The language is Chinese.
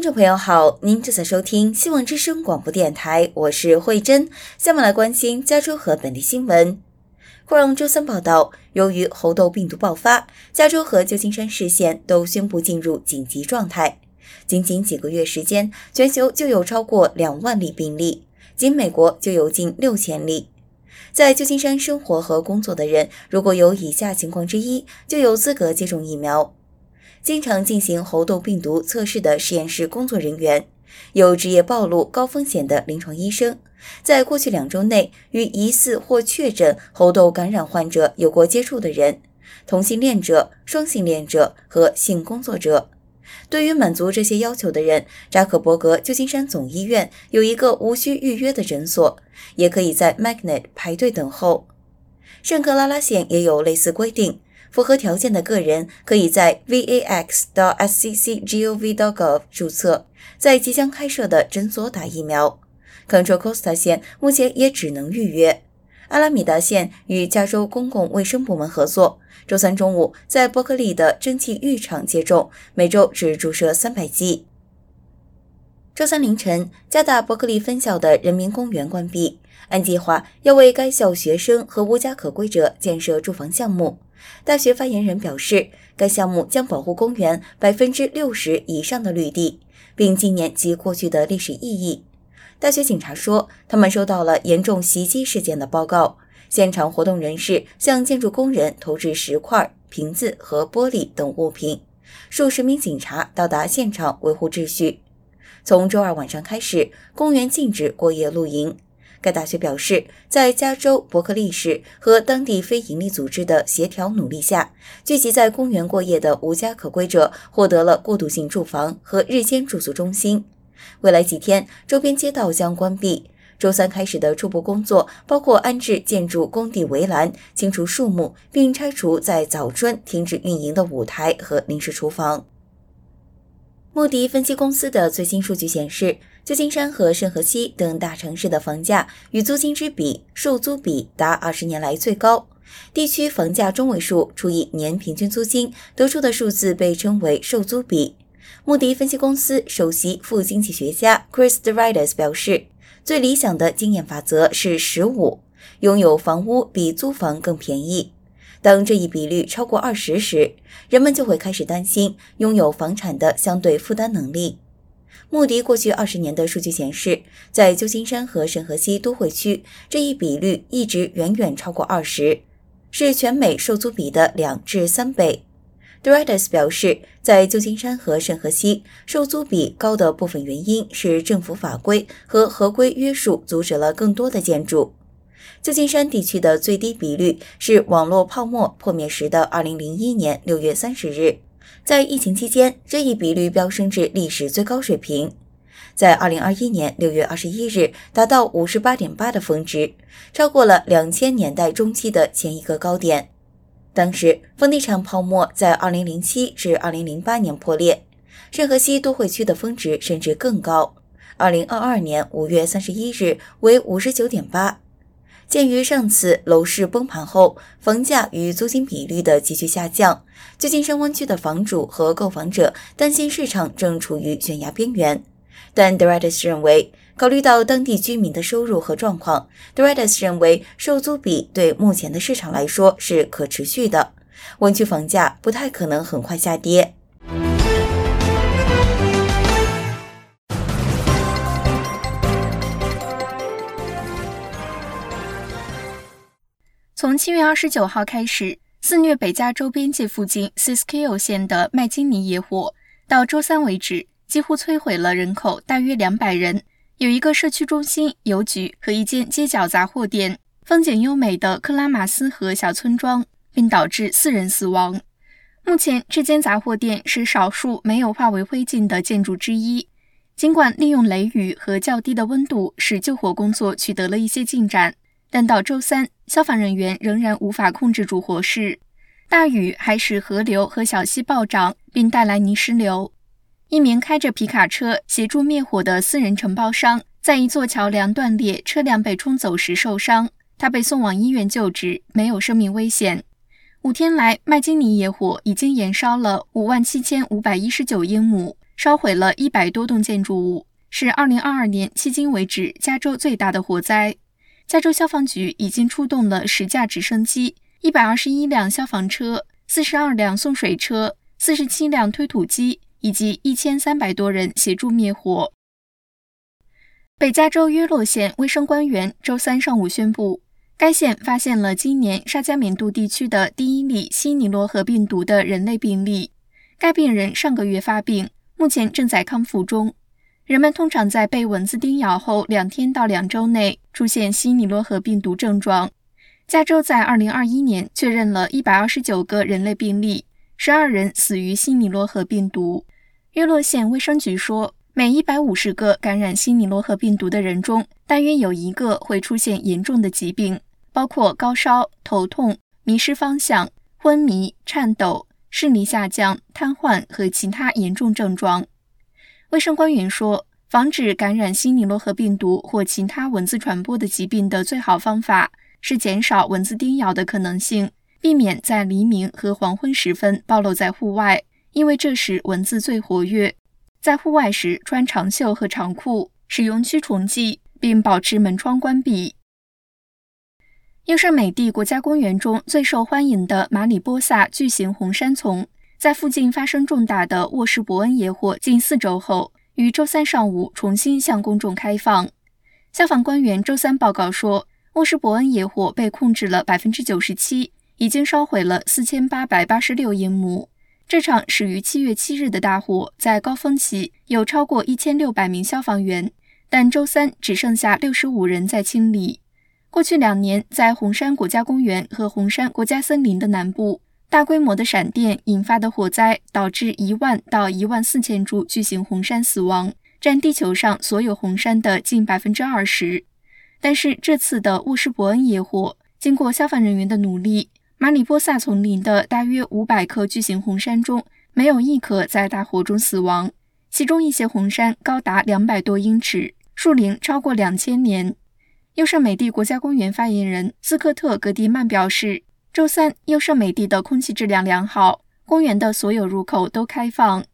众朋友好，您正在收听希望之声广播电台，我是慧珍。下面来关心加州和本地新闻。Chrome 周三报道，由于猴痘病毒爆发，加州和旧金山市县都宣布进入紧急状态。仅仅几个月时间，全球就有超过2万例病例，仅美国就有近6000例。在旧金山生活和工作的人，如果有以下情况之一，就有资格接种疫苗。经常进行猴痘病毒测试的实验室工作人员，有职业暴露高风险的临床医生，在过去2周内与疑似或确诊猴痘感染患者有过接触的人，同性恋者、双性恋者和性工作者。对于满足这些要求的人，扎克伯格旧金山总医院有一个无需预约的诊所，也可以在 Magnet 排队等候。圣克拉拉县也有类似规定，符合条件的个人可以在 vax.scc.gov.gov 注册，在即将开设的诊所打疫苗。Contra Costa 县目前也只能预约。阿拉米达县与加州公共卫生部门合作，周三中午在伯克利的蒸汽浴场接种，每周只注射300剂。周三凌晨，加大伯克利分校的人民公园关闭，按计划要为该校学生和无家可归者建设住房项目。大学发言人表示，该项目将保护公园60%以上的绿地，并纪念其过去的历史意义。大学警察说，他们收到了严重袭击事件的报告，现场活动人士向建筑工人投掷石块、瓶子和玻璃等物品，数十名警察到达现场维护秩序。从周二晚上开始，公园禁止过夜露营。该大学表示，在加州伯克利市和当地非营利组织的协调努力下，聚集在公园过夜的无家可归者获得了过渡性住房和日间住宿中心。未来几天，周边街道将关闭。周三开始的初步工作包括安置建筑工地围栏、清除树木，并拆除在早春停止运营的舞台和临时厨房。穆迪分析公司的最新数据显示，旧金山和圣荷西等大城市的房价与租金之比、售租比达20年来最高。地区房价中位数除以年平均租金，得出的数字被称为售租比。穆迪分析公司首席副经济学家 Chris DeRitis 表示，最理想的经验法则是15，拥有房屋比租房更便宜。当这一比率超过20时，人们就会开始担心拥有房产的相对负担能力。穆迪过去20年的数据显示，在旧金山和圣荷西都会区，这一比率一直远远超过20，是全美售租比的2至3倍。DeRitis 表示，在旧金山和圣荷西，售租比高的部分原因是政府法规和合规约束阻止了更多的建筑。旧金山地区的最低比率是网络泡沫破灭时的2001年6月30日，在疫情期间，这一比率飙升至历史最高水平，在2021年6月21日达到 58.8 的峰值，超过了2000年代中期的前一个高点。当时，房地产泡沫在2007至2008年破裂，圣荷西都会区的峰值甚至更高，2022年5月31日为 59.8。鉴于上次楼市崩盘后房价与租金比率的急剧下降，旧金山湾区的房主和购房者担心市场正处于悬崖边缘。但 DeRitis 认为，考虑到当地居民的收入和状况， DeRitis 认为售租比对目前的市场来说是可持续的，湾区房价不太可能很快下跌。 从7月29号开始，肆虐北加州边界附近 Siskiyou 县的麦金尼野火，到周三为止，几乎摧毁了人口大约200人，有一个社区中心、邮局和一间街角杂货店，风景优美的克拉马斯河小村庄，并导致4人死亡。目前，这间杂货店是少数没有化为灰烬的建筑之一。尽管利用雷雨和较低的温度使救火工作取得了一些进展，但到周三，消防人员仍然无法控制住火势。大雨还使河流和小溪暴涨，并带来泥石流。一名开着皮卡车协助灭火的私人承包商，在一座桥梁断裂、车辆被冲走时受伤，他被送往医院救治，没有生命危险。5天来，麦金尼野火已经延烧了57519英亩， 烧毁了100多栋建筑物，是2022年迄今为止加州最大的火灾。加州消防局已经出动了10架直升机、121辆消防车、42辆送水车、47辆推土机以及1300多人协助灭火。北加州约洛县卫生官员周三上午宣布，该县发现了今年沙加缅度地区的第一例西尼罗河病毒的人类病例。该病人上个月发病，目前正在康复中。人们通常在被蚊子叮咬后2天到2周内出现西尼罗河病毒症状。加州在2021年确认了129个人类病例，12人死于西尼罗河病毒。约洛县卫生局说，每150个感染西尼罗河病毒的人中，大约有1个会出现严重的疾病，包括高烧、头痛、迷失方向、昏迷、颤抖、视力下降、瘫痪和其他严重症状。卫生官员说，防止感染西尼罗河病毒或其他蚊子传播的疾病的最好方法是减少蚊子叮咬的可能性，避免在黎明和黄昏时分暴露在户外，因为这时蚊子最活跃。在户外时穿长袖和长裤，使用驱虫剂，并保持门窗关闭。优胜美地国家公园中最受欢迎的马里波萨巨型红杉丛，在附近发生重大的沃什伯恩野火近4周后，于周三上午重新向公众开放。消防官员周三报告说，沃什伯恩野火被控制了 97%， 已经烧毁了4886英亩。这场始于7月7日的大火在高峰期有超过1600名消防员，但周三只剩下65人在清理。过去2年，在红杉国家公园和红杉国家森林的南部，大规模的闪电引发的火灾导致1万到14000株巨型红杉死亡，占地球上所有红杉的近 20%。 但是这次的沃什伯恩野火，经过消防人员的努力，马里波萨丛林的大约500棵巨型红杉中，没有一棵在大火中死亡，其中一些红杉高达200多英尺，树龄超过2000年。优胜美地国家公园发言人斯科特·格迪曼表示，周三优胜美地的空气质量良好，公园的所有入口都开放。